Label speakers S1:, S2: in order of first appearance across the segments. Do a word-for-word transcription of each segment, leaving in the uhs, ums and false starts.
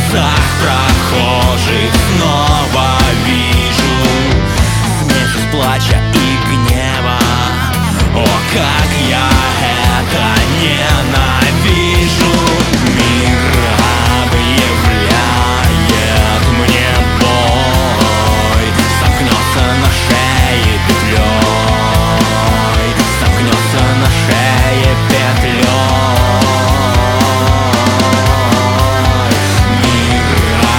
S1: глазах прохожих снова вижу смесь из плача и гнева. О, как я это ненавижу! Мир объявляет мне бой, сомкнется на шее петлей, сомкнется на шее петлей. Мир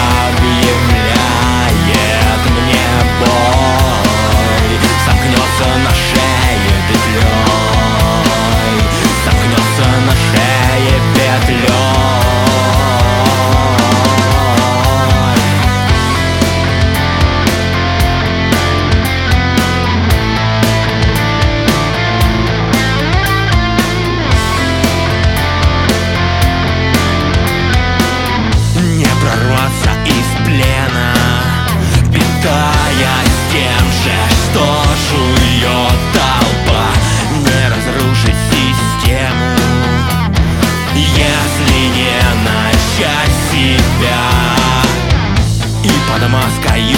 S1: объявляет мне бой, сомкнется на шее петлей, сомкнется на шее петлей. Не прорваться из плена, питаясь тем же, что жует толпа. Не разрушить систему, если не начать себя. И под маской